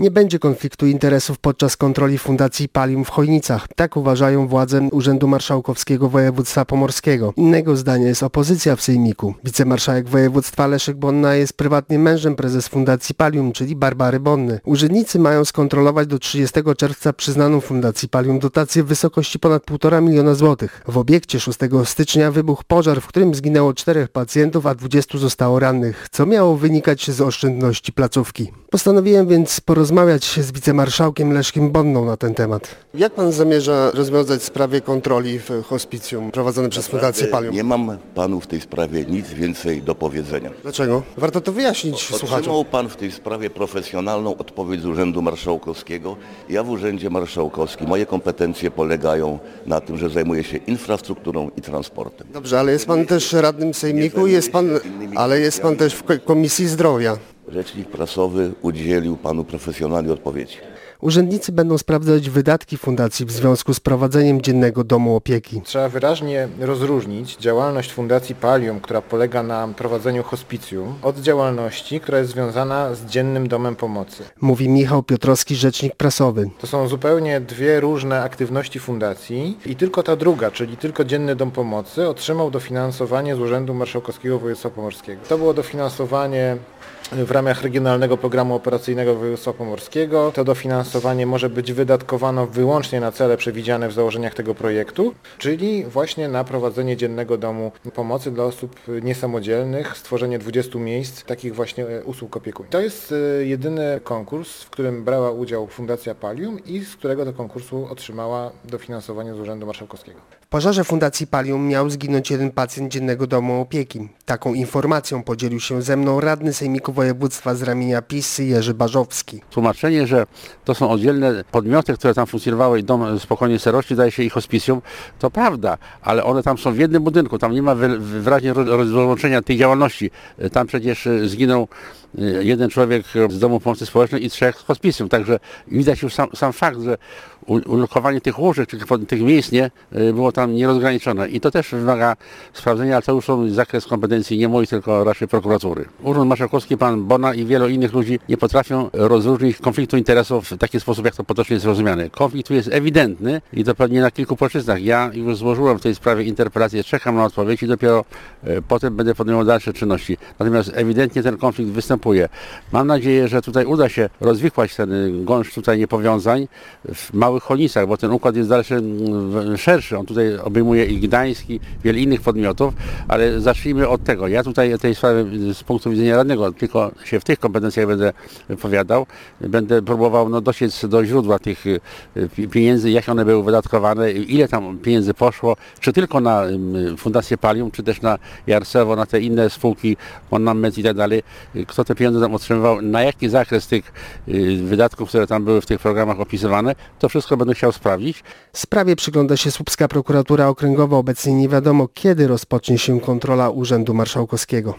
Nie będzie konfliktu interesów podczas kontroli Fundacji Pallium w Chojnicach. Tak uważają władze Urzędu Marszałkowskiego Województwa Pomorskiego. Innego zdania jest opozycja w Sejmiku. Wicemarszałek województwa Leszek Bonna jest prywatnie mężem prezes Fundacji Pallium, czyli Barbary Bonny. Urzędnicy mają skontrolować do 30 czerwca przyznaną Fundacji Pallium dotację w wysokości ponad 1,5 miliona złotych. W obiekcie 6 stycznia wybuchł pożar, w którym zginęło 4 pacjentów, a 20 zostało rannych, co miało wynikać z oszczędności placówki. Postanowiłem więc porozmawiać z wicemarszałkiem Leszkiem Bonną na ten temat. Jak pan zamierza rozwiązać sprawę kontroli w hospicjum prowadzonym przez Fundację Pallium? Nie mam panu w tej sprawie nic więcej do powiedzenia. Dlaczego? Warto to wyjaśnić słuchaczom. Otrzymał pan w tej sprawie profesjonalną odpowiedź z Urzędu Marszałkowskiego. Ja w Urzędzie Marszałkowskim, moje kompetencje polegają na tym, że zajmuję się infrastrukturą i transportem. Dobrze, ale jest pan też radnym sejmiku, ale jest pan też w Komisji Zdrowia. Rzecznik prasowy udzielił panu profesjonalnej odpowiedzi. Urzędnicy będą sprawdzać wydatki fundacji w związku z prowadzeniem Dziennego Domu Opieki. Trzeba wyraźnie rozróżnić działalność Fundacji Pallium, która polega na prowadzeniu hospicjum, od działalności, która jest związana z Dziennym Domem Pomocy. Mówi Michał Piotrowski, rzecznik prasowy. To są zupełnie dwie różne aktywności fundacji i tylko ta druga, czyli tylko Dzienny Dom Pomocy, otrzymał dofinansowanie z Urzędu Marszałkowskiego Województwa Pomorskiego. To było dofinansowanie w ramach Regionalnego Programu Operacyjnego Województwa Pomorskiego. To dofinansowanie może być wydatkowane wyłącznie na cele przewidziane w założeniach tego projektu, czyli właśnie na prowadzenie Dziennego Domu Pomocy dla osób niesamodzielnych, stworzenie 20 miejsc takich właśnie usług opiekuńczych. To jest jedyny konkurs, w którym brała udział Fundacja Pallium i z którego do konkursu otrzymała dofinansowanie z Urzędu Marszałkowskiego. W pożarze Fundacji Pallium miał zginąć jeden pacjent Dziennego Domu Opieki. Taką informacją podzielił się ze mną radny sejmiku województwa z ramienia PiS Jerzy Barzowski. Tłumaczenie, że to są oddzielne podmioty, które tam funkcjonowały i Dom Spokojnej Starości, daje się ich hospicjum, to prawda, ale one tam są w jednym budynku, tam nie ma wyraźnie rozłączenia tej działalności. Tam przecież zginął jeden człowiek z Domu Pomocy Społecznej i 3 z hospicjum, także widać już sam fakt, że ulokowanie tych łóżek, tych miejsc nie było tam nierozgraniczone i to też wymaga sprawdzenia, ale to już są zakres kompetencji nie mój, tylko raczej prokuratury. Urząd Marszałkowski, pan Bona i wielu innych ludzi nie potrafią rozróżnić konfliktu interesów w taki sposób, jak to potocznie jest rozumiane. Konflikt tu jest ewidentny i to pewnie na kilku płaszczyznach. Ja już złożyłem w tej sprawie interpelację, czekam na odpowiedź i dopiero potem będę podejmował dalsze czynności. Natomiast ewidentnie ten konflikt występuje. Mam nadzieję, że tutaj uda się rozwikłać ten gąszcz tutaj niepowiązań w małych Chojnicach, bo ten układ jest dalszy, szerszy. On tutaj obejmuje i Gdańsk, i wiele innych podmiotów, ale zacznijmy od tego. Ja tutaj tej sprawy z punktu widzenia radnego tylko się w tych kompetencjach będę wypowiadał. Będę próbował dociec do źródła tych pieniędzy, jak one były wydatkowane, ile tam pieniędzy poszło, czy tylko na Fundację Pallium, czy też na Jarcewo, na te inne spółki, Monamet i tak dalej. Kto te pieniądze tam otrzymywał, na jaki zakres tych wydatków, które tam były w tych programach opisywane, to wszystko będę chciał sprawdzić. Sprawie przygląda się Słupska Prokuratura Okręgowa. Obecnie nie wiadomo, kiedy rozpocznie się kontrola Urzędu Marszałkowskiego.